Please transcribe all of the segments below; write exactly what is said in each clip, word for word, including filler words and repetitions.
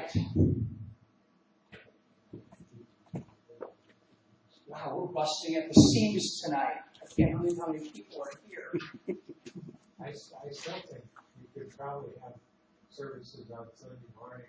right. Wow, we're busting at the seams tonight. I can't believe how many people are here. I, I still think you could probably have services on Sunday morning.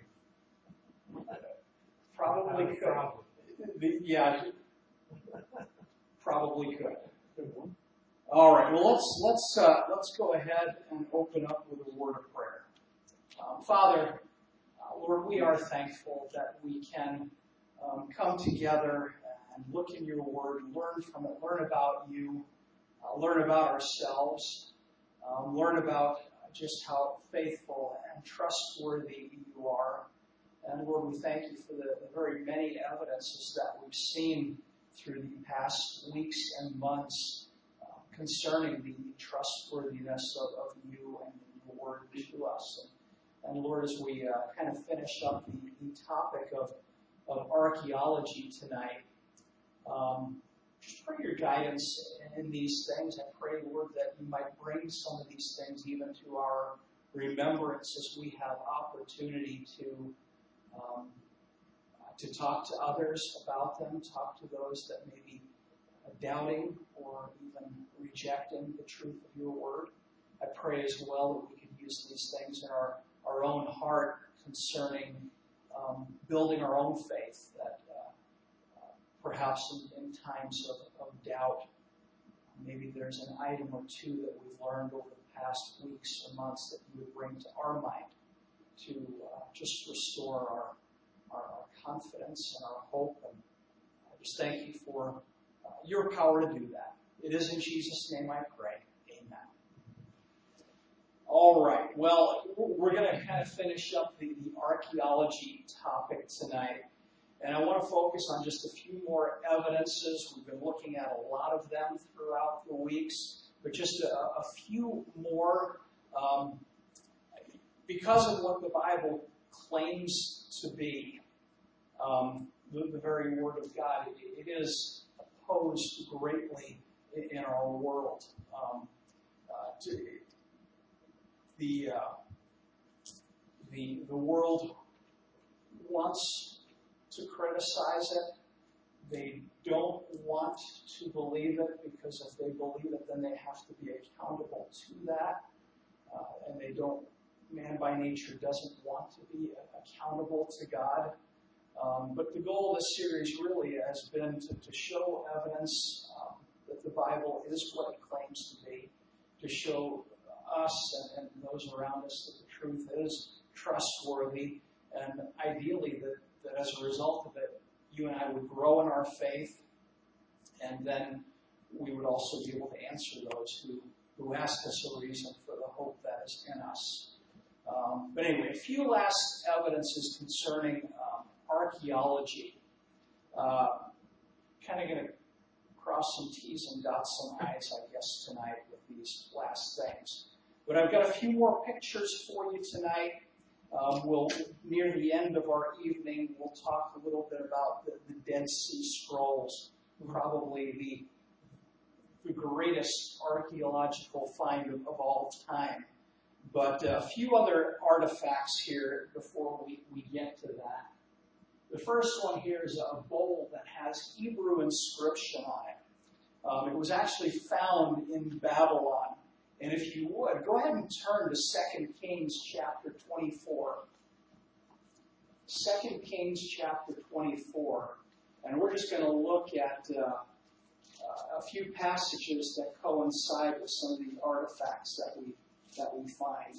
Probably Not a could. problem. The, yeah, probably could. All right. Well, let's let's uh, let's go ahead and open up with a word of prayer. Um, Father, uh, Lord, we are thankful that we can um, come together and look in your word, learn from it, learn about you, uh, learn about ourselves, um, learn about just how faithful and trustworthy you are. And Lord, we thank you for the, the very many evidences that we've seen through the past weeks and months uh, concerning the trustworthiness of, of you and your word to us. And, and Lord, as we uh, kind of finish up the, the topic of, of archaeology tonight, um, just pray your guidance in these things. I pray, Lord, that you might bring some of these things even to our remembrance as we have opportunity to Um, uh, to talk to others about them, talk to those that may be uh, doubting or even rejecting the truth of your word. I pray as well that we could use these things in our, our own heart concerning um, building our own faith, that uh, uh, perhaps in, in times of, of doubt, maybe there's an item or two that we've learned over the past weeks or months that you would bring to our mind to uh, just restore our, our, our confidence and our hope. And I just thank you for uh, your power to do that. It is in Jesus' name I pray. Amen. All right. Well, we're going to kind of finish up the, the archaeology topic tonight. And I want to focus on just a few more evidences. We've been looking at a lot of them throughout the weeks, but just a, a few more. Um, Because of what the Bible claims to be, um, the, the very Word of God, it, it is opposed greatly in, in our world. Um, uh, to, the, uh, the the world wants to criticize it. They don't want to believe it because if they believe it, then they have to be accountable to that, uh, and they don't. Man by nature doesn't want to be accountable to God. Um, but the goal of this series really has been to, to show evidence um, that the Bible is what it claims to be, to show us and, and those around us that the truth is trustworthy, and ideally that, that as a result of it, you and I would grow in our faith, and then we would also be able to answer those who, who ask us a reason for the hope that is in us. Um, but anyway, a few last evidences concerning um, archaeology. Uh, kind of going to cross some T's and dot some I's, I guess, tonight with these last things. But I've got a few more pictures for you tonight. Um, we'll, near the end of our evening, we'll talk a little bit about the, the Dead Sea Scrolls, probably the, the greatest archaeological find of, of all time. But a few other artifacts here before we, we get to that. The first one here is a bowl that has Hebrew inscription on it. Um, it was actually found in Babylon. And if you would, go ahead and turn to Second Kings chapter twenty-four. Second Kings chapter twenty-four. And we're just going to look at uh, uh, a few passages that coincide with some of the artifacts that we that we find.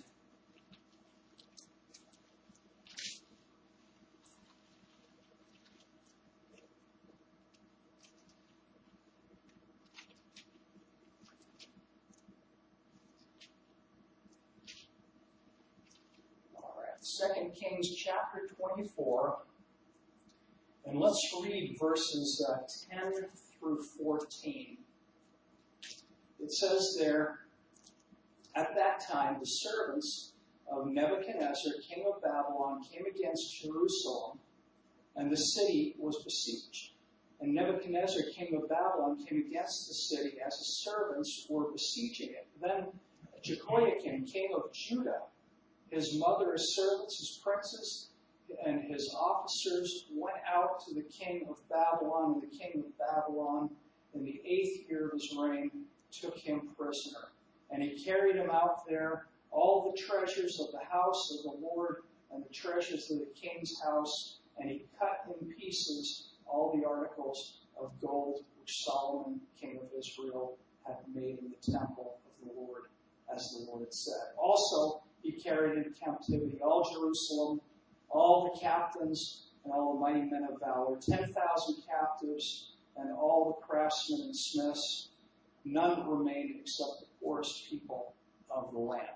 All right, Second Kings chapter twenty-four, and let's read verses uh, ten through fourteen. It says there, "At that time, the servants of Nebuchadnezzar, king of Babylon, came against Jerusalem, and the city was besieged. And Nebuchadnezzar, king of Babylon, came against the city as his servants were besieging it. Then Jehoiakim, king of Judah, his mother, his servants, his princes, and his officers went out to the king of Babylon, and the king of Babylon, in the eighth year of his reign, took him prisoner. And he carried him out there, all the treasures of the house of the Lord, and the treasures of the king's house, and he cut in pieces all the articles of gold which Solomon, king of Israel, had made in the temple of the Lord, as the Lord had said. Also, he carried in captivity all Jerusalem, all the captains, and all the mighty men of valor, ten thousand captives, and all the craftsmen and smiths. None remained except the poorest people of the land.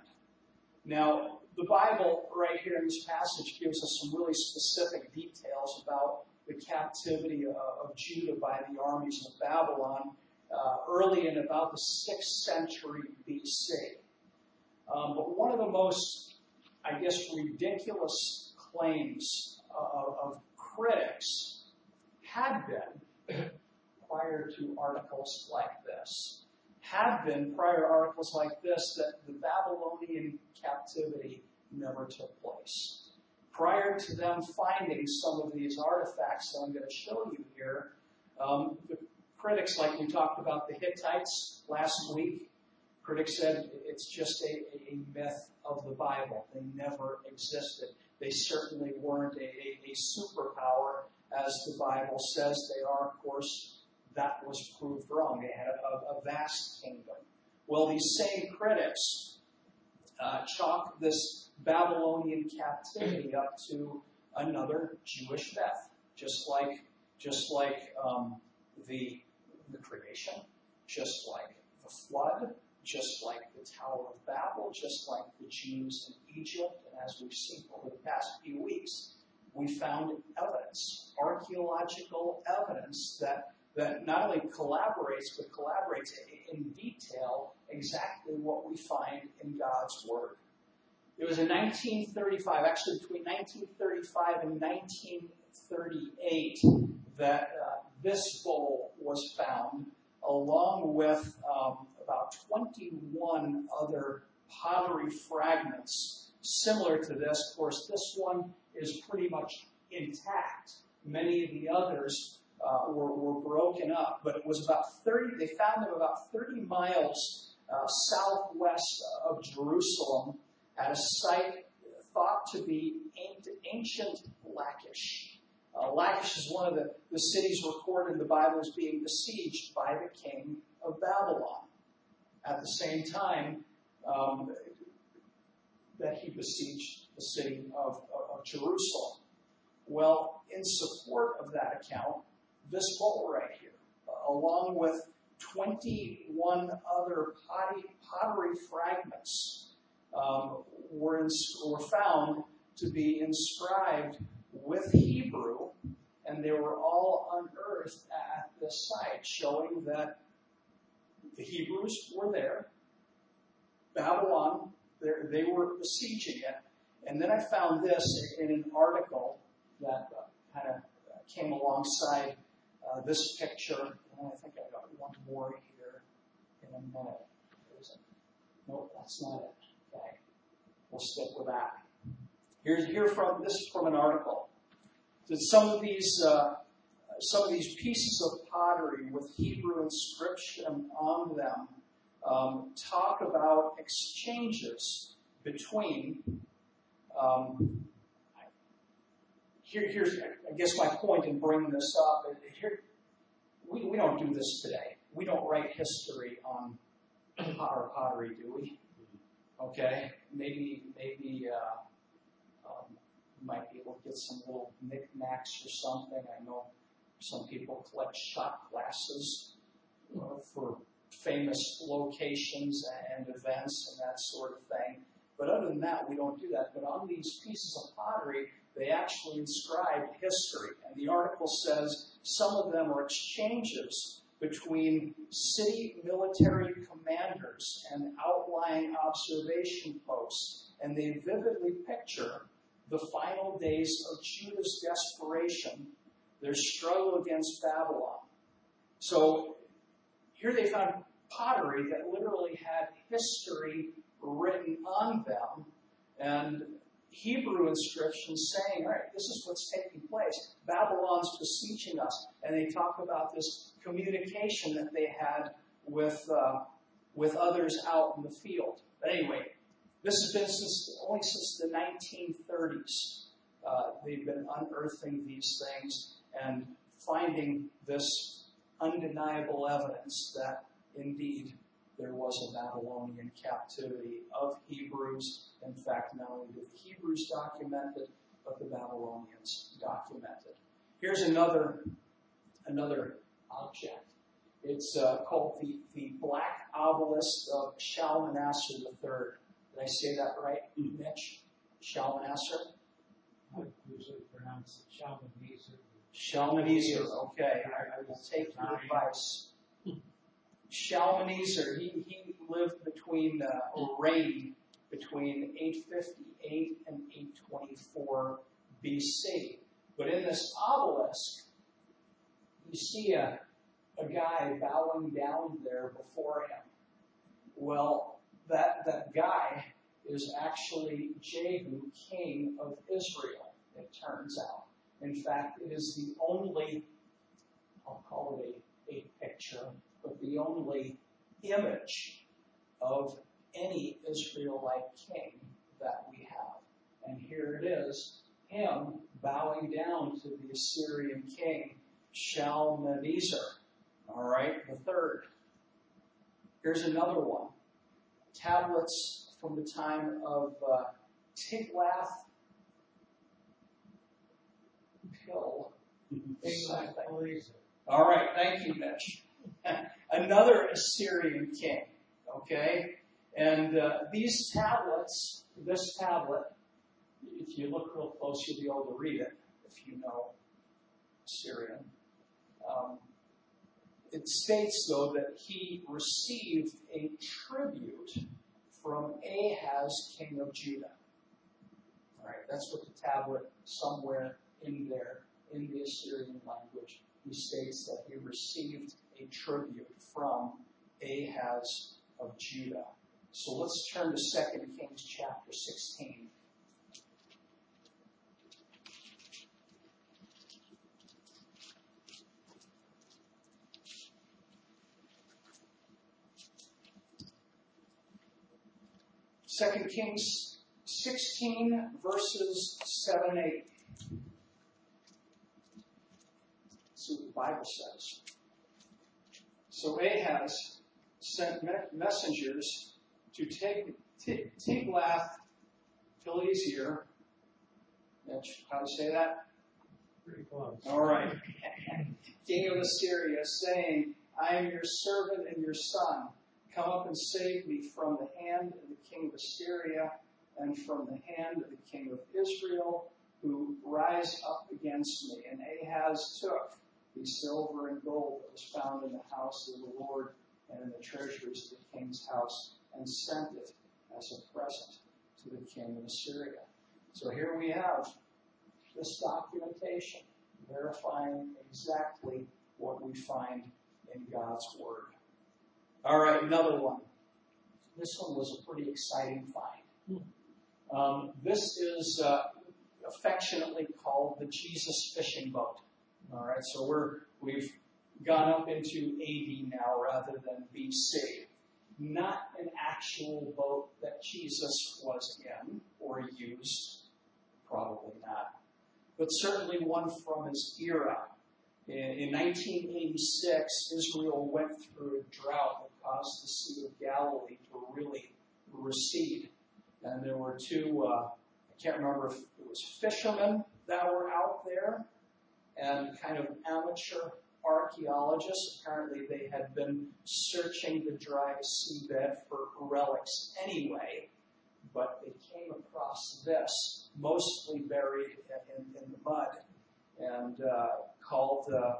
Now, the Bible right here in this passage gives us some really specific details about the captivity of, of Judah by the armies of Babylon uh, early in about the sixth century B C. Um, but one of the most, I guess, ridiculous claims of, of critics had been, prior to articles like this, had been prior to articles like this, that the Babylonian captivity never took place. Prior to them finding some of these artifacts that I'm going to show you here, um, the critics, like we talked about the Hittites last week, critics said it's just a, a myth of the Bible. They never existed. They certainly weren't a, a, a superpower, as the Bible says they are. Of course, that was proved wrong. They had a, a vast kingdom. Well, these same critics uh, chalk this Babylonian captivity up to another Jewish myth, just like just like um, the the creation, just like the flood, just like the Tower of Babel, just like the Jews in Egypt. And as we've seen over the past few weeks, we found evidence, archaeological evidence that that not only collaborates, but collaborates in detail exactly what we find in God's Word. It was in nineteen thirty-five, actually between nineteen thirty-five and nineteen thirty-eight, that uh, this bowl was found, along with um, about twenty-one other pottery fragments similar to this. Of course, this one is pretty much intact. Many of the others uh, were, were broken up, but it was about thirty, they found them about thirty miles uh, southwest of Jerusalem at a site thought to be ancient Lachish. Uh, Lachish is one of the, the cities recorded in the Bible as being besieged by the king of Babylon. At the same time um, that he besieged the city of, of, of Jerusalem. Well, in support of that account, this bowl right here, uh, along with twenty-one other potty, pottery fragments, um, were, ins- were found to be inscribed with Hebrew, and they were all unearthed at this site, showing that the Hebrews were there. Babylon, they were besieging it. And then I found this in an article that uh, kind of came alongside uh, this picture. And I think I got one more here in a minute. There's a, nope, that's not it. Okay, we'll stick with that. Here's here from this is from an article. That some of these uh, some of these pieces of pottery with Hebrew inscription on them um, talk about exchanges between. Um, here, here's I guess my point in bringing this up. Here, we we don't do this today. We don't write history on potter pottery, do we? Okay, maybe maybe. Uh, Um, you might be able to get some little knickknacks or something. I know some people collect shot glasses uh, for famous locations and events and that sort of thing. But other than that, we don't do that. But on these pieces of pottery, they actually inscribed history. And the article says some of them are exchanges between city military commanders and outlying observation posts. And they vividly picture the final days of Judah's desperation, their struggle against Babylon. So here they found pottery that literally had history written on them. And Hebrew inscriptions saying, all right, this is what's taking place. Babylon's beseeching us. And they talk about this communication that they had with uh, with others out in the field. But anyway, this has been since only since the nineteen thirties. Uh, they've been unearthing these things and finding this undeniable evidence that indeed there was a Babylonian captivity of Hebrews. In fact, not only did the Hebrews document it, but the Babylonians documented. Here's another another object. It's uh, called the, the Black Obelisk of Shalmaneser the Third. Did I say that right, Mitch? Shalmaneser? I usually pronounce it Shalmaneser. Shalmaneser, okay. I, I will take your advice. Shalmaneser, he, he lived between, uh, or reigned between eight fifty-eight and eight twenty-four B C. But in this obelisk, you see a, a guy bowing down there before him. Well, that, that guy is actually Jehu, king of Israel, it turns out. In fact, it is the only, I'll call it a, a picture, but the only image of any Israelite king that we have. And here it is, him bowing down to the Assyrian king Shalmaneser. All right, the third. Here's another one. Tablets from the time of uh, Tiglath Pill. Tiglath-Pileser. All right, thank you, Mitch. Another Assyrian king, okay? And uh, these tablets, this tablet, if you look real close, you'll be able to read it if you know Assyrian. Um, it states, though, that he received a tribute from Ahaz, king of Judah. All right, that's what the tablet, somewhere in there, in the Assyrian language, he states that he received a tribute from Ahaz of Judah. So let's turn to Second Kings chapter sixteen. Second Kings sixteen, verses seven and eight. Let's see what the Bible says. So Ahaz sent messengers to Tiglath-Pileser. How do you say that? Pretty close. All right. King of Assyria, saying, I am your servant and your son. Come up and save me from the hand of the king of Assyria and from the hand of the king of Israel, who rise up against me. And Ahaz took the silver and gold that was found in the house of the Lord and in the treasuries of the king's house, and sent it as a present to the king of Assyria. So here we have this documentation verifying exactly what we find in God's Word. All right, another one. This one was a pretty exciting find. Um, this is uh, affectionately called the Jesus fishing boat. All right, so we're we've gone up into A D now rather than B C. Not an actual boat that Jesus was in or used, probably not, but certainly one from his era. In, in nineteen eighty-six, Israel went through a drought that caused the Sea of Galilee to really recede. And there were two, uh, I can't remember if it was fishermen that were out there and kind of amateur archaeologists. Apparently they had been searching the dry seabed for relics anyway, but they came across this, mostly buried in, in the mud, and uh, called uh,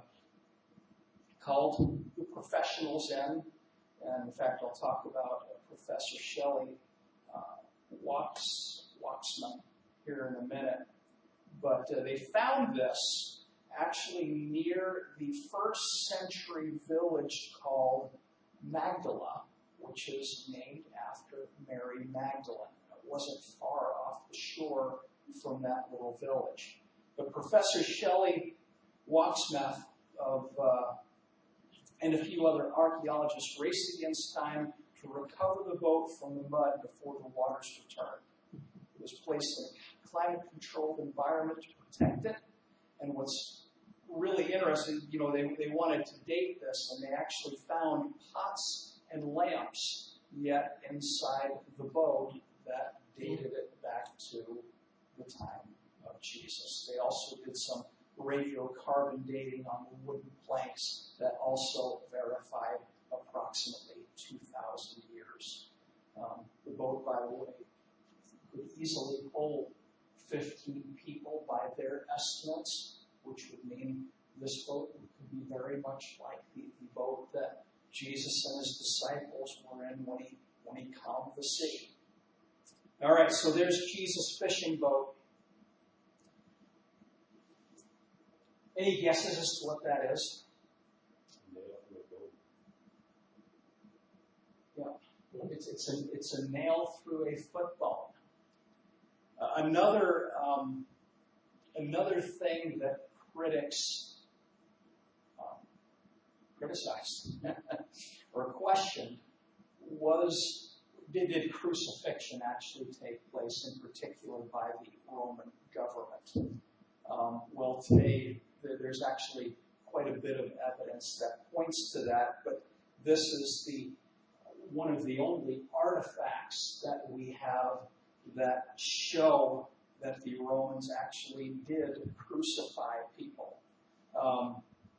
called the professionals in. And in fact, I'll talk about uh, Professor Shelley uh, Walks, Waxman here in a minute. But uh, they found this actually near the first century village called Magdala, which is named after Mary Magdalene. wasn't far off the shore from that little village. But Professor Shelley Wachsmuth of, uh, and a few other archaeologists raced against time to recover the boat from the mud before the waters returned. It was placed in a climate-controlled environment to protect it. And what's really interesting, you know, they, they wanted to date this, and they actually found pots and lamps yet inside the boat that dated it back to the time of Jesus. They also did some radiocarbon dating on the wooden planks that also verified approximately two thousand years. Um, the boat, by the way, could easily hold fifteen people by their estimates, which would mean this boat could be very much like the, the boat that Jesus and his disciples were in when he, when he calmed the sea. All right, so there's Jesus' fishing boat. Any guesses as to what that is? Yeah, it's, it's, a, it's a nail through a foot bone. Uh, another, um, another thing that critics um, criticized or questioned was, did, did crucifixion actually take place, in particular by the Roman government? Um, well, today there's actually quite a bit of evidence that points to that, but this is the one of the only artifacts that we have that show that the Romans actually did crucify people. Um,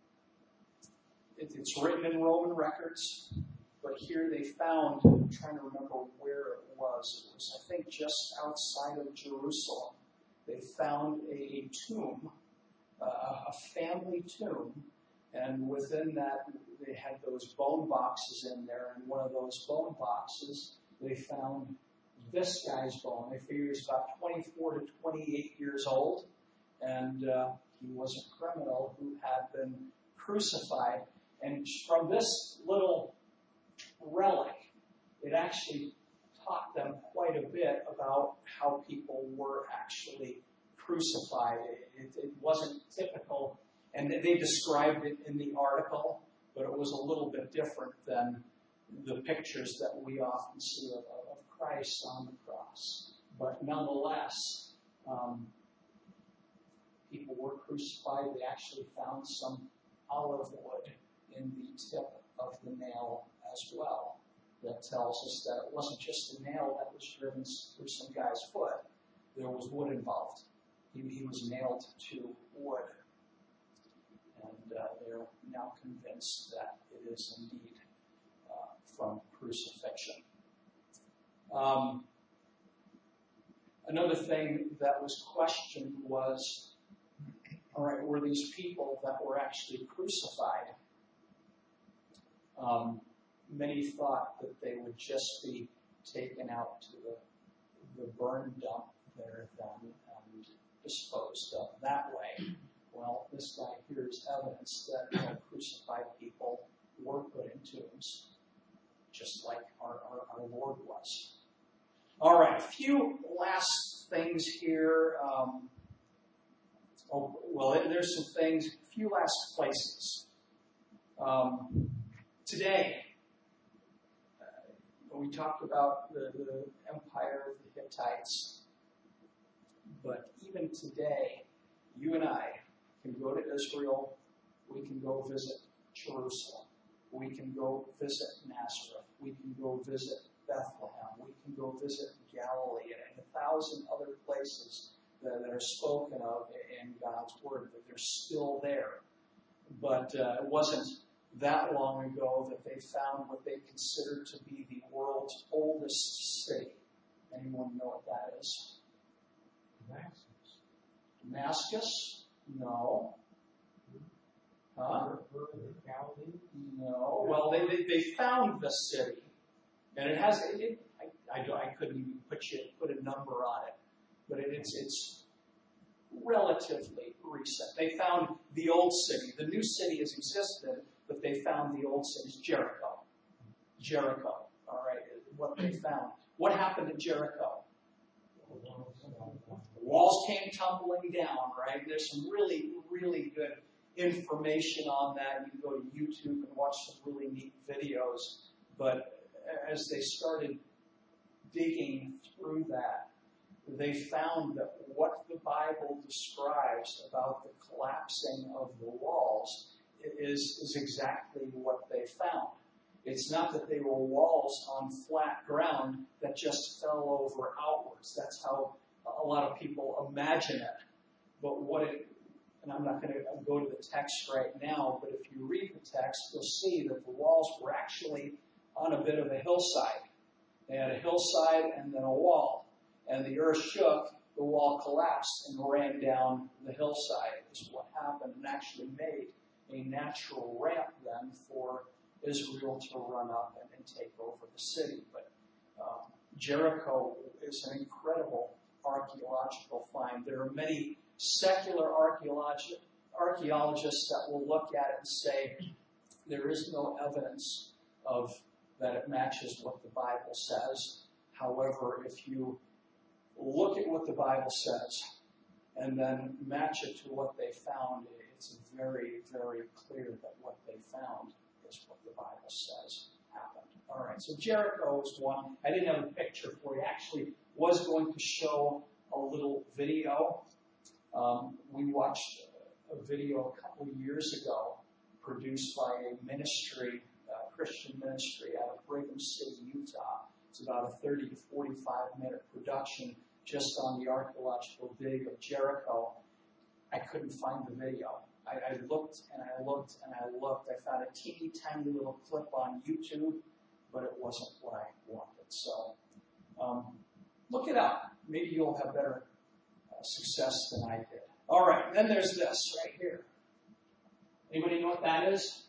it, it's written in Roman records, but here they found, I'm trying to remember where it was, it was, I think, just outside of Jerusalem. They found a, a tomb, uh, a family tomb, and within that they had those bone boxes in there, and one of those bone boxes they found this guy's bone. They figured he was about twenty-four to twenty-eight years old, and uh, he was a criminal who had been crucified. And from this little relic, it actually taught them quite a bit about how people were actually crucified. It, it, it wasn't typical, and they described it in the article, but it was a little bit different than the pictures that we often see of, of Christ on the cross. But nonetheless, um, people were crucified. They actually found some olive wood in the tip of the nail as well. That tells us that it wasn't just a nail that was driven through some guy's foot. There was wood involved. He, he was nailed to wood. And uh, they're now convinced that it is indeed uh, from crucifixion. Um, another thing that was questioned was, all right, were these people that were actually crucified? Um, many thought that they would just be taken out to the, the burn dump there then and disposed of that way. Well, this guy here is evidence that you know, crucified people were put in tombs, just like our, our, our Lord was. All right, a few last things here. Um, oh, well, there's some things, a few last places. Um, today, uh, we talked about the, the empire of the Hittites, but even today, you and I can go to Israel, we can go visit Jerusalem, we can go visit Nazareth, we can go visit Bethlehem, we can go visit Galilee, and a thousand other places that, that are spoken of in God's Word, that they're still there. But uh, it wasn't that long ago that they found what they considered to be the world's oldest city. Anyone know what that is? Damascus. Damascus? No. Huh? No. Well, they, they, they found the city. And it has, it, it, I, I, I couldn't even put, you, put a number on it, but it, it's, it's relatively recent. They found the old city. The new city has existed, but they found the old city, Jericho. Jericho, all right, what they found. What happened to Jericho? The walls fell down. The walls came tumbling down, right? There's some really, really good information on that. You can go to YouTube and watch some really neat videos. But as they started digging through that, they found that what the Bible describes about the collapsing of the walls is, is exactly what they found. It's not that they were walls on flat ground that just fell over outwards. That's how a lot of people imagine it. But what it, and I'm not going to go to the text right now, but if you read the text, you'll see that the walls were actually on a bit of a hillside. They had a hillside and then a wall. And the earth shook, the wall collapsed and ran down the hillside is what happened, and actually made a natural ramp then for Israel to run up and, and take over the city. But um, Jericho is an incredible archaeological find. There are many secular archaeologi- archaeologists that will look at it and say there is no evidence of that it matches what the Bible says. However, if you look at what the Bible says and then match it to what they found, it's very, very clear that what they found is what the Bible says happened. All right, so Jericho is one. I didn't have a picture for you. Actually, was going to show a little video. Um, we watched a video a couple of years ago produced by a ministry, a Christian ministry out of Brigham City, Utah. It's about a thirty to forty-five minute production just on the archaeological dig of Jericho. I couldn't find the video. I, I looked and I looked and I looked. I found a teeny tiny little clip on YouTube, but it wasn't what I wanted. So um, look it up. Maybe you'll have better uh, success than I did. All right, and then there's this right here. Anybody know what that is?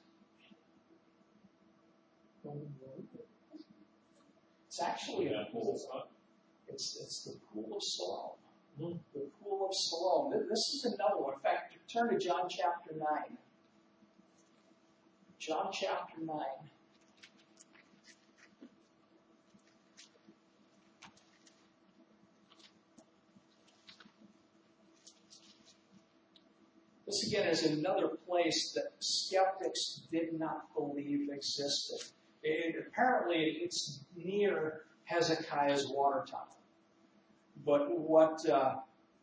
It's actually a pool. It's it's the Pool of Siloam. Mm-hmm. The Pool of Siloam. This is another one. In fact, turn to John chapter nine. John chapter nine. This again is another place that skeptics did not believe existed. It, apparently, it's near Hezekiah's water tunnel. But what uh,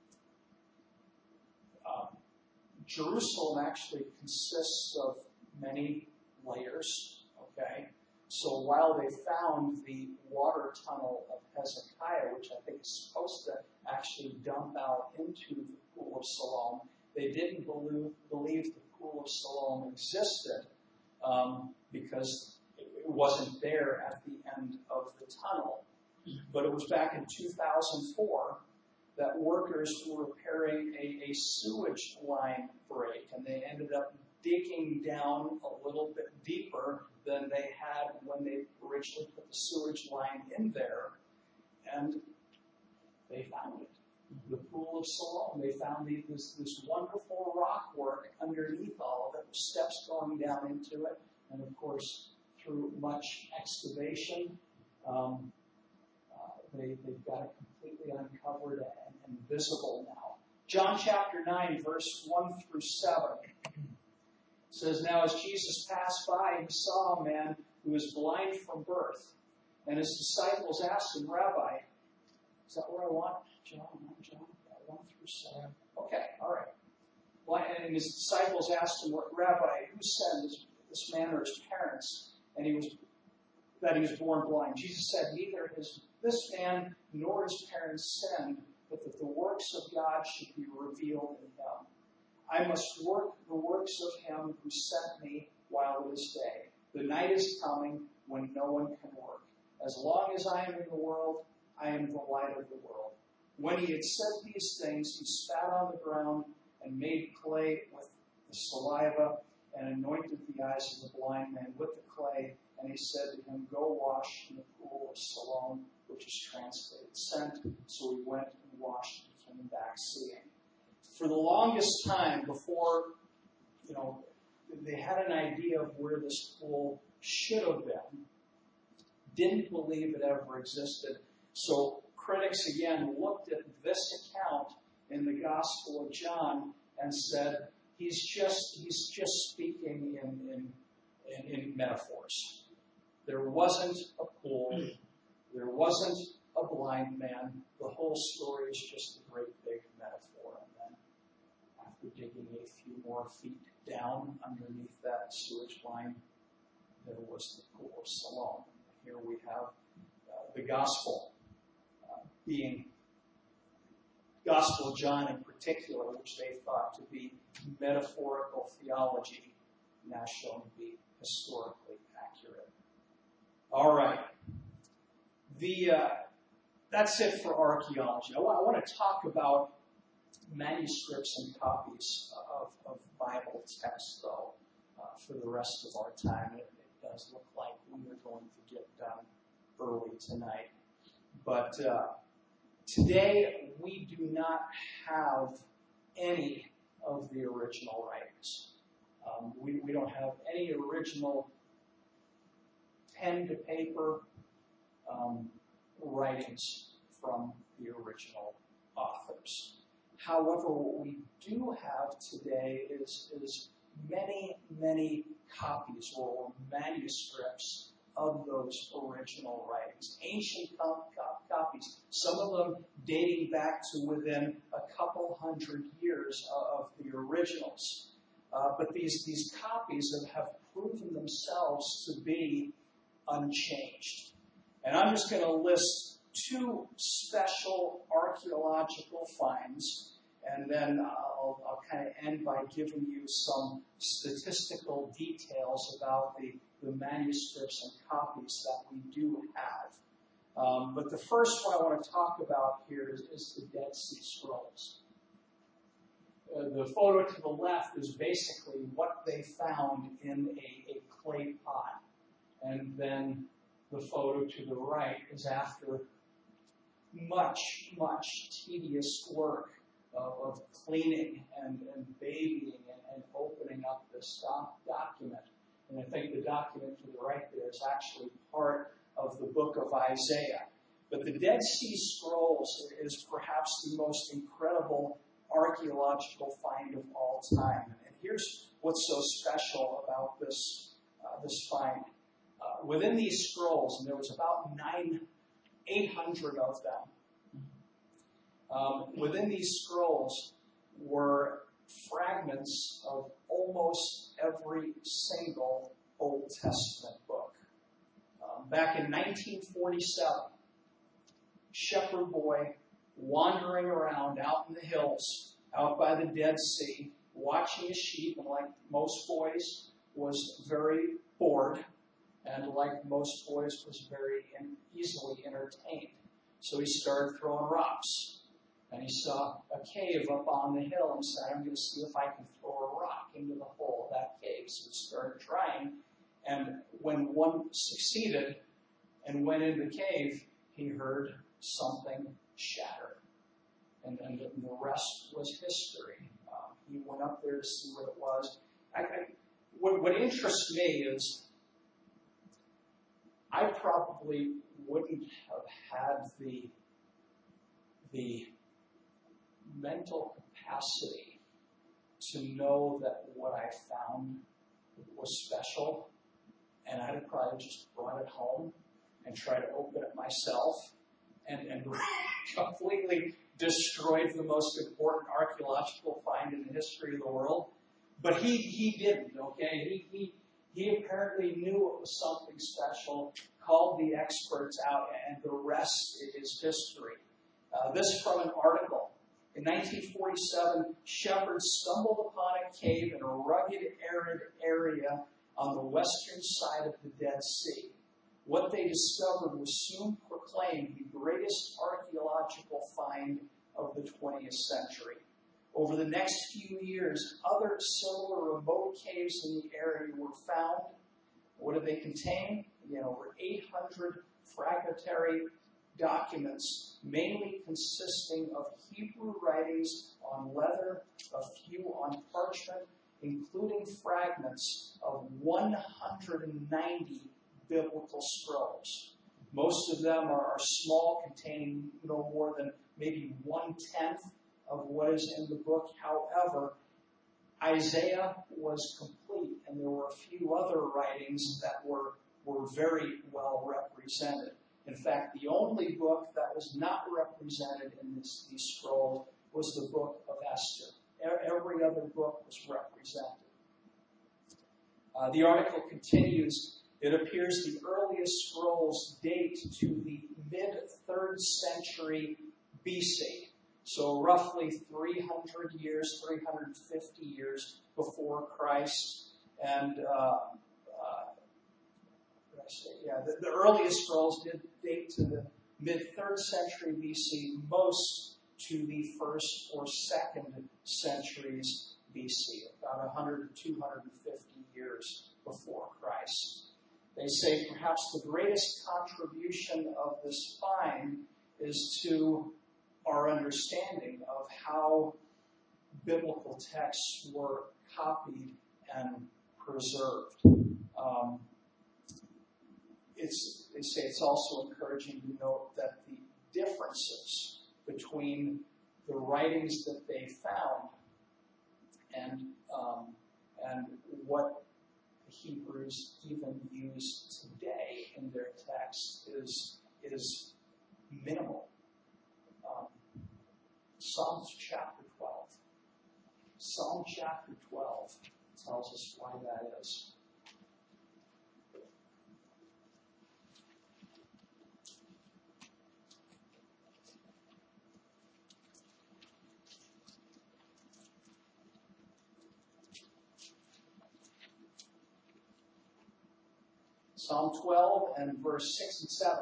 uh, Jerusalem actually consists of many layers, okay? So while they found the water tunnel of Hezekiah, which I think is supposed to actually dump out into the Pool of Siloam, they didn't believe, believe the Pool of Siloam existed um, because it wasn't there at the end of the tunnel. But it was back in two thousand four that workers were repairing a, a sewage line break, and they ended up digging down a little bit deeper than they had when they originally put the sewage line in there, and they found it. The Pool of Siloam. They found the, this, this wonderful rock work underneath all of it, with steps going down into it, and of course, through much excavation, um, uh, they, they've got it completely uncovered and, and visible now. John chapter nine, verse one through seven says, "Now as Jesus passed by, he saw a man who was blind from birth, and his disciples asked him, 'Rabbi,'" is that where I want? John, not John, one through seven. Okay, all right. Well, and his disciples asked him, "Rabbi, who sinned, this, this man or his parents, and he was that he was born blind?" Jesus said, "Neither his this man nor his parents sinned, but that the works of God should be revealed in him. I must work the works of him who sent me while it is day. The night is coming when no one can work. As long as I am in the world, I am the light of the world." When he had said these things, he spat on the ground and made clay with the saliva and anointed the eyes of the blind man with the clay. And he said to him, "Go wash in the Pool of Siloam," which is translated sent. So he went and washed and came back seeing. For the longest time before, you know, they had an idea of where this pool should have been, didn't believe it ever existed. So critics again looked at this account in the Gospel of John and said, he's just he's just speaking in, in, in, in metaphors. There wasn't a pool. There wasn't a blind man. The whole story is just a great big metaphor. And then after digging a few more feet down underneath that sewage line, there was the pool of Siloam. Here we have uh, the gospel uh, being, Gospel of John in particular, which they thought to be metaphorical theology, now shown to be historically accurate. All right. The, uh, that's it for archaeology. I want, I want to talk about manuscripts and copies of, of Bible texts, though, uh, for the rest of our time. It, it does look like we are going to get done early tonight. But uh, today, we do not have any of the original writings. Um, we, we don't have any original pen to paper um, writings from the original authors. However, what we do have today is, is many, many copies or manuscripts of those original writings, ancient cop- cop- copies, some of them dating back to within a couple hundred years of, of the originals. Uh, but these, these copies have, have proven themselves to be unchanged. And I'm just going to list two special archaeological finds, and then I'll, I'll kind of end by giving you some statistical details about the, the manuscripts and copies that we do have. Um, but the first one I want to talk about here is, is the Dead Sea Scrolls. Uh, the photo to the left is basically what they found in a, a clay pot. And then the photo to the right is after much, much tedious work of, of cleaning and, and babying and, and opening up this doc, document. And I think the document to the right there is actually part of the book of Isaiah. But the Dead Sea Scrolls is perhaps the most incredible archaeological find of all time. And here's what's so special about this, uh, this find. Uh, within these scrolls, and there was about nine, eight hundred of them, um, within these scrolls were fragments of almost every single Old Testament book. Um, back in nineteen forty-seven, shepherd boy wandering around out in the hills, out by the Dead Sea, watching his sheep, and like most boys, was very bored. And like most boys, was very in, easily entertained. So he started throwing rocks. And he saw a cave up on the hill and said, I'm going to see if I can throw a rock into the hole of that cave. So he started trying. And when one succeeded and went in the cave, he heard something shatter. And, and the, the rest was history. Um, he went up there to see what it was. I, I, what, what interests me is I probably wouldn't have had the, the mental capacity to know that what I found was special, and I'd have probably just brought it home and tried to open it myself and, and completely destroyed the most important archaeological find in the history of the world. But he, he didn't, okay? He, he, he apparently knew it was something special, called the experts out, and the rest is history. Uh, this is from an article. In nineteen forty-seven, shepherds stumbled upon a cave in a rugged, arid area on the western side of the Dead Sea. What they discovered was soon proclaimed the greatest archaeological find of the twentieth century. Over the next few years, other similar remote caves in the area were found. What did they contain? Again, over eight hundred fragmentary documents, mainly consisting of Hebrew writings on leather, a few on parchment, including fragments of one hundred ninety biblical scrolls. Most of them are, are small, containing no more than maybe one-tenth of what is in the book. However, Isaiah was complete, and there were a few other writings that were, were very well represented. In fact, the only book that was not represented in this, these scrolls was the book of Esther. Every other book was represented. Uh, the article continues, it appears the earliest scrolls date to the mid-third century B C, so roughly three hundred years, three hundred fifty years before Christ. And, uh, uh, what did I say? Yeah, the, the earliest scrolls did date to the mid-third century B C, most to the first or second centuries B C, about one hundred to two hundred fifty years before Christ. They say perhaps the greatest contribution of this find is to our understanding of how biblical texts were copied and preserved. Um, it's, they say it's also encouraging to note that the differences between the writings that they found and um, and what the Hebrews even use today in their text is is minimal. Um, Psalms chapter twelve. Psalm chapter twelve tells us why that is. Psalm twelve and verse six and seven.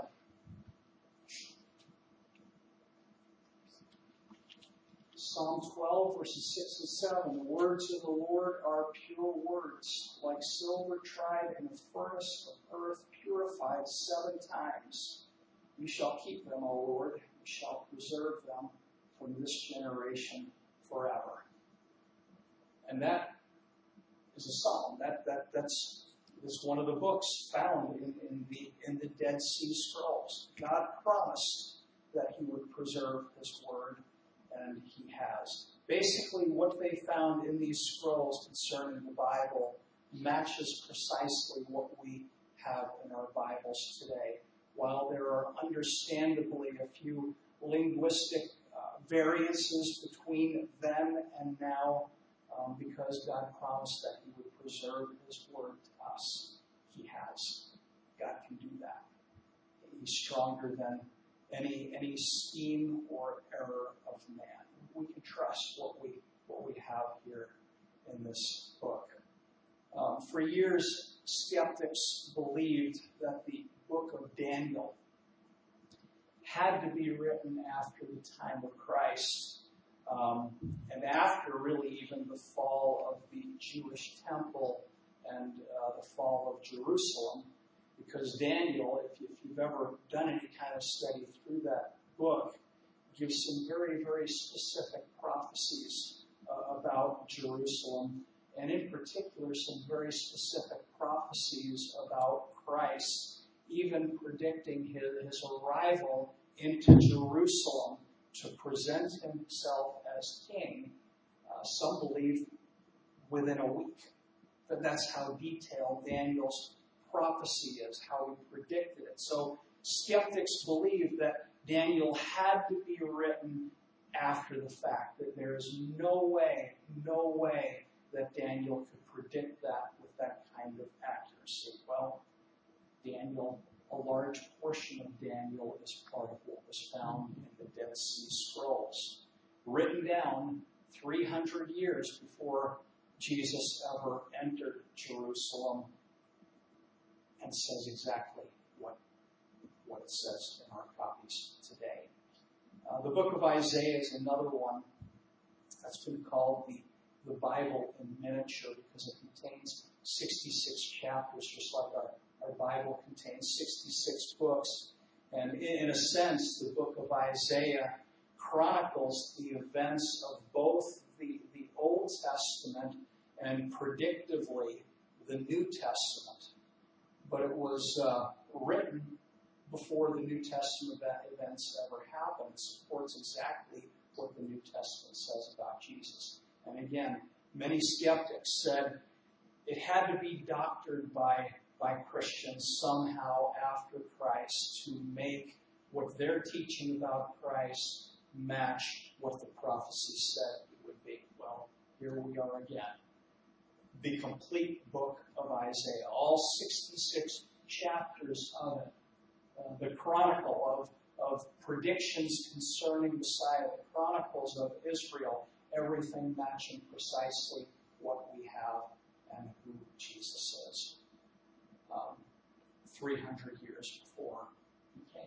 Psalm twelve, verses six and seven. The words of the Lord are pure words, like silver tried in a furnace of earth, purified seven times. You shall keep them, O Lord. You shall preserve them from this generation forever. And that is a psalm. That that that's is one of the books found in, in the in the Dead Sea Scrolls. God promised that He would preserve His word, and He has. Basically, what they found in these scrolls concerning the Bible matches precisely what we have in our Bibles today. While there are understandably a few linguistic uh, variances between then and now, um, because God promised that He would preserve His word to us, He has. God can do that. He's stronger than any any scheme or error of man. We can trust what we what we have here in this book. Um, for years, skeptics believed that the book of Daniel had to be written after the time of Christ, um, and after really even the fall of the Jewish temple and uh, the fall of Jerusalem, because Daniel, if, you, if you've ever done any kind of study through that book, gives some very, very specific prophecies uh, about Jerusalem, and in particular some very specific prophecies about Christ, even predicting his, his arrival into Jerusalem to present himself as king. Uh, some believe within a week. But that's how detailed Daniel's prophecy is, how he predicted it. So skeptics believe that Daniel had to be written after the fact, that there is no way, no way that Daniel could predict that with that kind of accuracy. Well, Daniel, a large portion of Daniel is part of what was found in the Dead Sea Scrolls, written down three hundred years before Jesus ever entered Jerusalem, and says exactly what, what it says in our copies today. Uh, the book of Isaiah is another one that's been called the, the Bible in miniature, because it contains sixty-six chapters, just like our, our Bible contains sixty-six books. And in, in a sense, the book of Isaiah chronicles the events of both the, the Old Testament and predictively the New Testament. But it was uh, written before the New Testament events ever happened. It supports exactly what the New Testament says about Jesus. And again, many skeptics said it had to be doctored by, by Christians somehow after Christ to make what they're teaching about Christ match what the prophecy said it would be. Well, here we are again. The complete book of Isaiah, all sixty-six chapters of it. Uh, the chronicle of, of predictions concerning Messiah, the chronicles of Israel, everything matching precisely what we have and who Jesus is. Um, three hundred years before he came.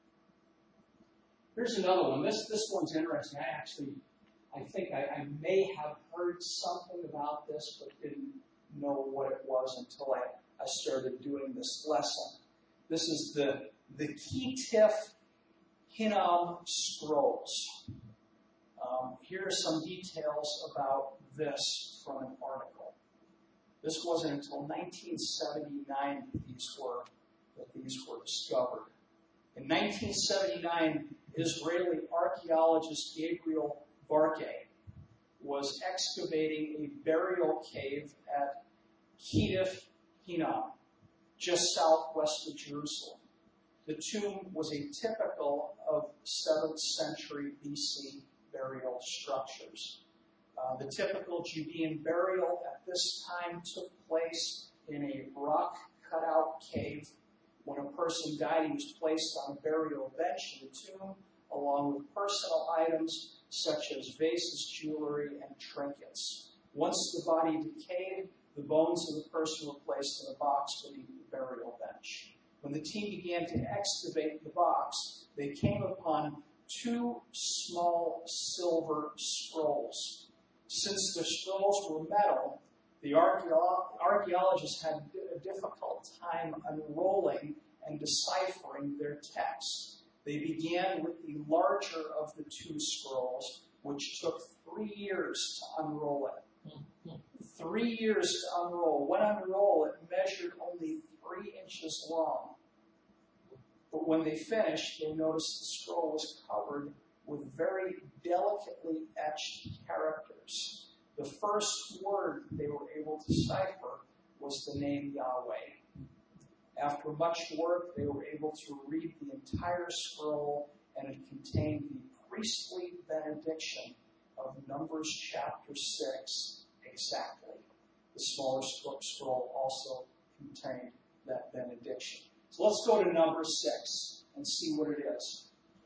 Here's another one. This this one's interesting. I actually, I think I, I may have heard something about this, but didn't know what it was until I, I started doing this lesson. This is the the Ketif Hinnom Scrolls. Um, here are some details about this from an article. This wasn't until nineteen seventy-nine that these were that these were discovered. In nineteen seventy-nine, Israeli archaeologist Gabriel Varke was excavating a burial cave at Ketif Hinnom, just southwest of Jerusalem. The tomb was a typical of seventh century B C burial structures. Uh, the typical Judean burial at this time took place in a rock cut-out cave. When a person died, he was placed on a burial bench in the tomb, along with personal items such as vases, jewelry, and trinkets. Once the body decayed, the bones of the person were placed in a box beneath the burial bench. When the team began to excavate the box, they came upon two small silver scrolls. Since the scrolls were metal, the archaeo- archaeologists had a difficult time unrolling and deciphering their text. They began with the larger of the two scrolls, which took three years to unroll it. Three years to unroll. When unrolled, it measured only three inches long. But when they finished, they noticed the scroll was covered with very delicately etched characters. The first word they were able to decipher was the name Yahweh. After much work, they were able to read the entire scroll, and it contained the priestly benediction of Numbers chapter six exactly. The smaller scroll also contained that benediction. So let's go to Numbers six and see what it is.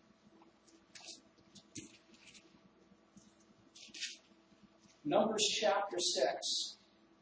Numbers chapter six,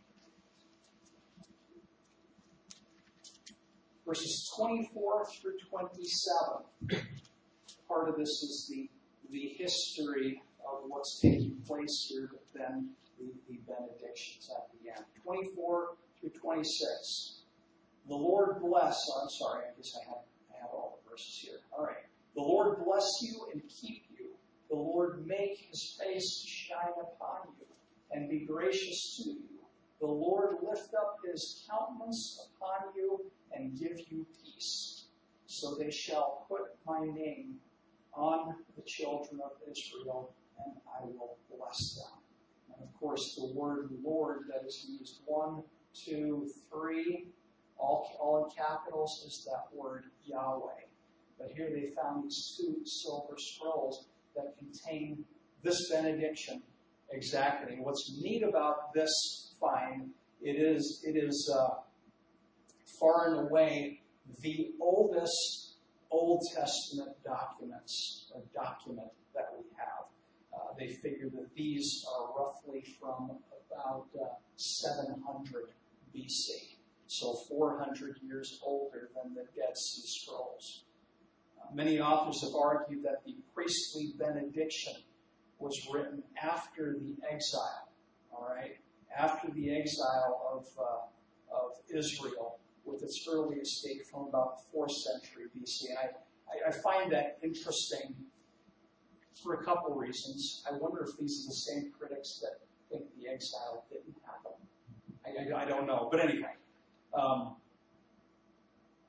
verses twenty-four through twenty-seven. Part of this is the, the history of what's taking place here, but then the, the benedictions at the end. twenty-four through twenty-six. The Lord bless, oh, I'm sorry, I guess I have, I have all the verses here. All right. The Lord bless you and keep you. The Lord make his face to shine upon you and be gracious to you. The Lord lift up his countenance upon you and give you peace. So they shall put my name on the children of Israel, and I will bless them. And of course, the word Lord that is used one, two, three, all, all in capitals, is that word Yahweh. But here they found these two silver scrolls that contain this benediction exactly. And what's neat about this find, it is, it is uh, far and away the oldest Old Testament documents, or document that we have. Uh, they figure that these are roughly from about uh, seven hundred B C, so four hundred years older than the Dead Sea Scrolls. Uh, many authors have argued that the priestly benediction was written after the exile, all right, after the exile of, uh, of Israel, with its earliest date from about the fourth century B C. And I, I, I find that interesting for a couple reasons. I wonder if these are the same critics that think the exile didn't happen. I, I, I don't know. But anyway, um, but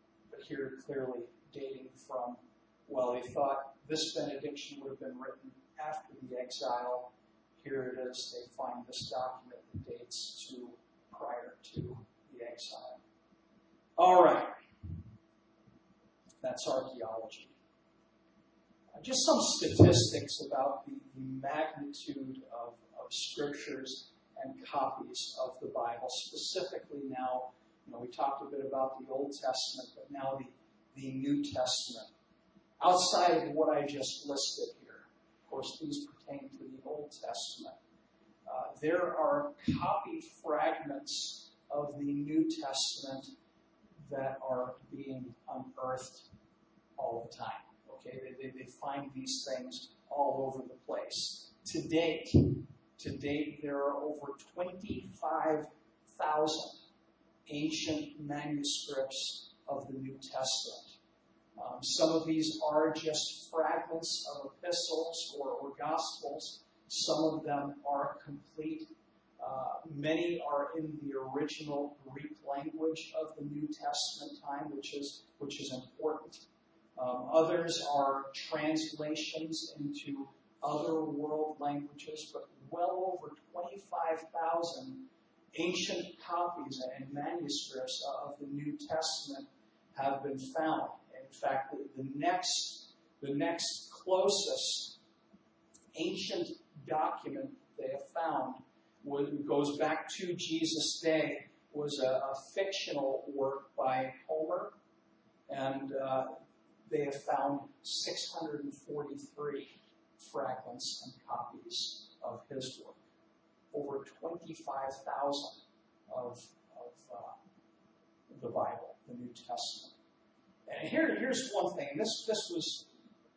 here clearly dating from, well, they thought this benediction would have been written after the exile. Here it is, they find this document that dates to prior to the exile. All right. That's archaeology. Uh, just some statistics about the, the magnitude of, of scriptures and copies of the Bible. Specifically now, you know, we talked a bit about the Old Testament, but now the, the New Testament. Outside of what I just listed here, of course, these pertain to the Old Testament. Uh, there are copy fragments of the New Testament that are being unearthed all the time. Okay, they, they, they find these things all over the place. To date, to date, there are over twenty-five thousand ancient manuscripts of the New Testament. Um, some of these are just fragments of epistles or, or gospels. Some of them are complete. Uh, many are in the original Greek language of the New Testament time, which is which is important. Um, others are translations into other world languages, but well over twenty-five thousand ancient copies and manuscripts of the New Testament have been found. In fact, the, the next the next closest ancient document they have found was, goes back to Jesus' day, was a, a fictional work by Homer, and uh, they have found six hundred forty-three fragments and copies of his work. Over twenty-five thousand of, of uh, the Bible, the New Testament. And here, here's one thing. This, this was,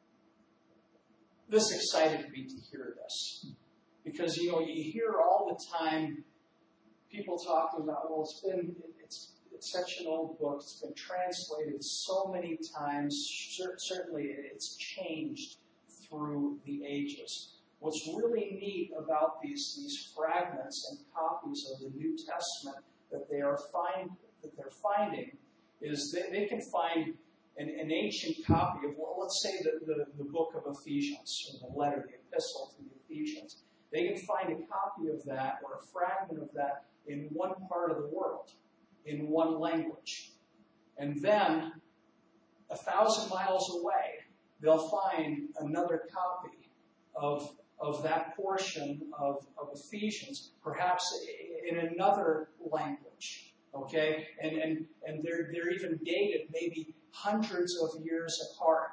this excited me to hear this. Because, you know, you hear all the time people talking about, well, it's been, it's, it's such an old book, it's been translated so many times, certainly it's changed through the ages. What's really neat about these, these fragments and copies of the New Testament that they are find, that they're finding is that they can find an, an ancient copy of, well, let's say the, the, the book of Ephesians, or the letter, the epistle to the Ephesians. They can find a copy of that or a fragment of that in one part of the world, in one language. And then, a thousand miles away, they'll find another copy of, of that portion of, of Ephesians, perhaps in another language. Okay? And, and, and they're, they're even dated maybe hundreds of years apart.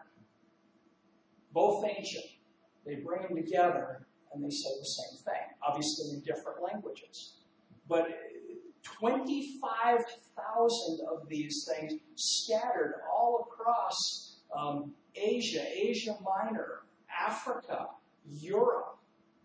Both ancient. They bring them together and they say the same thing, obviously in different languages. But twenty-five thousand of these things scattered all across um, Asia, Asia Minor, Africa, Europe.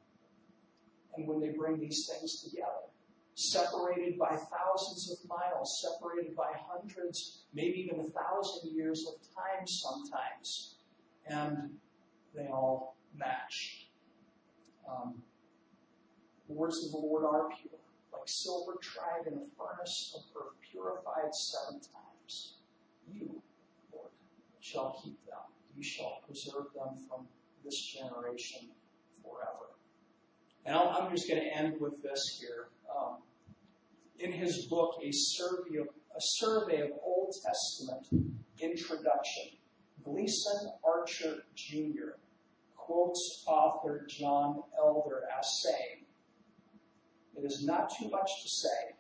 And when they bring these things together, separated by thousands of miles, separated by hundreds, maybe even a thousand years of time sometimes, and they all match. Um, the words of the Lord are pure, like silver tried in a furnace of earth, purified seven times. You, Lord, shall keep them. You shall preserve them from this generation forever. And I'll, I'm just going to end with this here. Um, in his book, A Survey of, a Survey of Old Testament Introduction, Gleason Archer Junior quotes author John Elder as saying, "It is not too much to say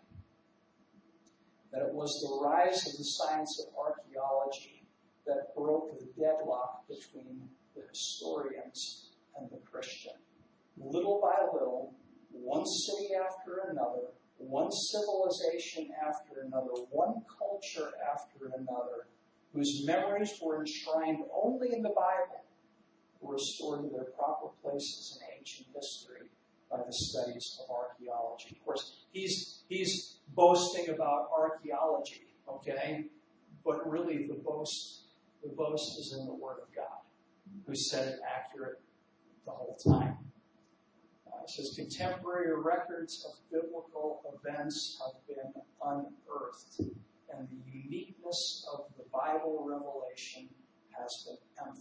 that it was the rise of the science of archaeology that broke the deadlock between the historians and the Christian. Little by little, one city after another, one civilization after another, one culture after another, whose memories were enshrined only in the Bible, were restored to their proper places in ancient history by the studies of archaeology." Of course, he's he's boasting about archaeology, okay? But really the boast the boast is in the Word of God, who said it accurate the whole time. Uh, it says, contemporary records of biblical events have been unearthed, and the uniqueness of the Bible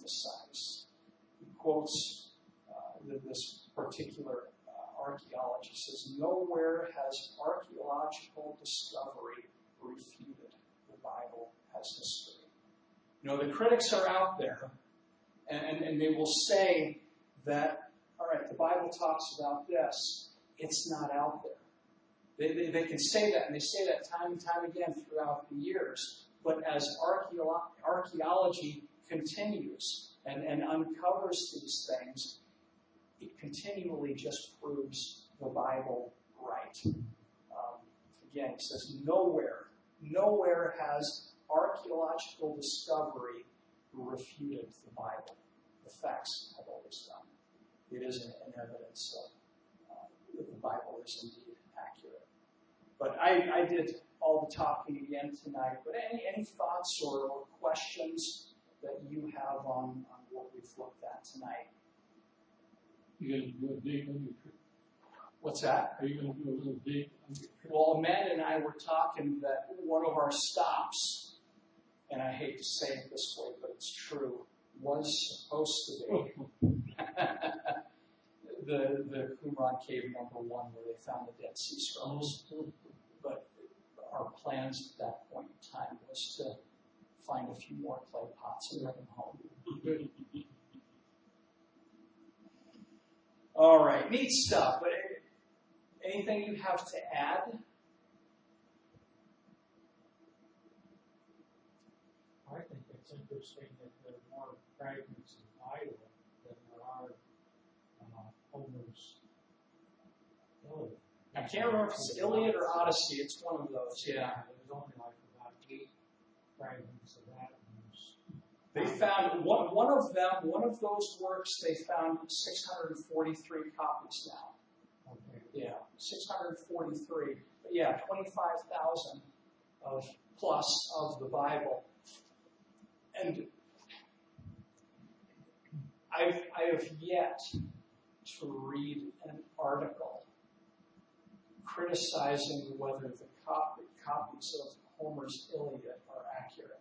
emphasize. He quotes uh, this particular uh, archaeologist, says, nowhere has archaeological discovery refuted the Bible as history. You know, the critics are out there, and, and, and they will say that, all right, the Bible talks about this. It's not out there. They, they, they can say that, and they say that time and time again throughout the years. But as archeolo- archaeology continues and, and uncovers these things, it continually just proves the Bible right. Um, again, it says nowhere, nowhere has archaeological discovery refuted the Bible. The facts have always done. It is an, an evidence of uh, that the Bible is indeed accurate. But I, I did all the talking again tonight. But any, any thoughts or, or questions that you have on, on what we've looked at tonight? You going to do a dig on your trip? What's that? Are you going to do a little dig on your trip? Well, Amanda and I were talking that one of our stops, and I hate to say it this way, but it's true, was supposed to be the the Qumran Cave number one, where they found the Dead Sea Scrolls. But our plans at that point in time was to find a few more clay pots and bring them home. All right, neat stuff. But anything you have to add? I think it's interesting that there are more fragments of Iowa than there are uh, Homer's Iliad. I can't remember if it's Iliad or Odyssey. It's one of those, yeah. There's only like about eight fragments of that. They found one, one of them, one of those works, they found six hundred forty-three copies now. Okay. Yeah, six hundred forty-three. But yeah, twenty-five thousand of plus of the Bible. And I've, I have yet to read an article criticizing whether the copy, copies of Homer's Iliad are accurate.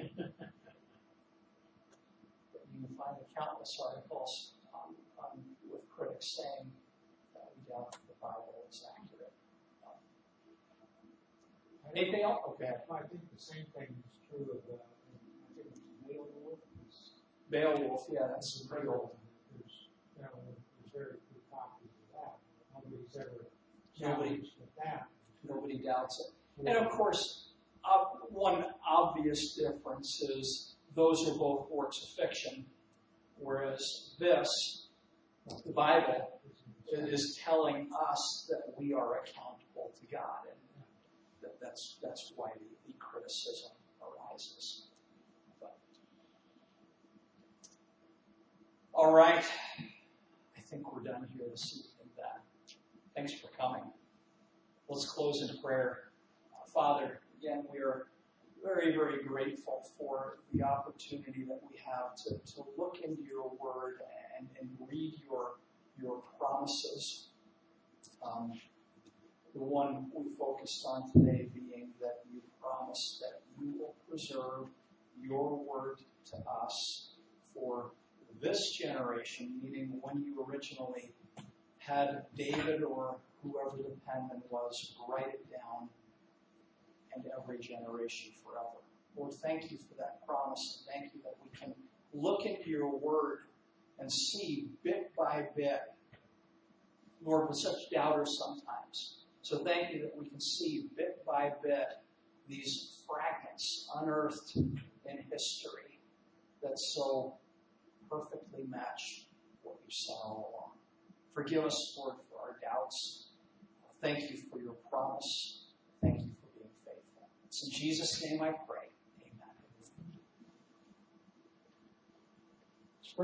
You can find countless articles um, um, with critics saying that we doubt that the Bible is accurate. Um, anything else? Okay. I think the same thing is true of, uh, I think it's Beowulf. Beowulf, yeah, that's pretty old. There's, you know, there's very few copies of that. Nobody's ever Nobody, challenged with that. nobody doubts it. And of course, uh, one obvious difference is those are both works of fiction, whereas this, the Bible, is telling us that we are accountable to God, and that, that's that's why the, the criticism arises. But, all right, I think we're done here this evening. Then, thanks for coming. Let's close in prayer. Uh, Father, again, we are very, very grateful for the opportunity that we have to, to look into your word and, and read your, your promises. Um, the one we focused on today being that you promised that you will preserve your word to us for this generation, meaning when you originally had David or whoever the penman was write it down, and every generation forever. Lord, thank you for that promise. And thank you that we can look into your word and see bit by bit. Lord, we're such doubters sometimes. So thank you that we can see bit by bit these fragments unearthed in history that so perfectly match what you saw all along. Forgive us, Lord, for our doubts. Thank you for your promise. Thank you for being faithful. It's in Jesus' name I pray.